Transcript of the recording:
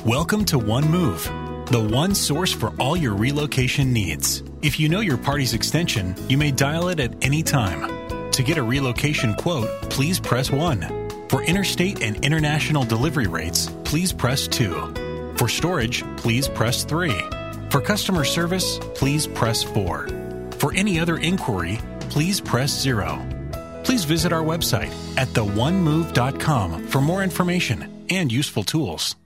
Welcome to One Move, the one source for all your relocation needs. If you know your party's extension, you may dial it at any time. To get a relocation quote, please press 1. For interstate and international delivery rates, please press 2. For storage, please press 3. For customer service, please press 4. For any other inquiry, please press 0. Please visit our website at theonemove.com for more information and useful tools.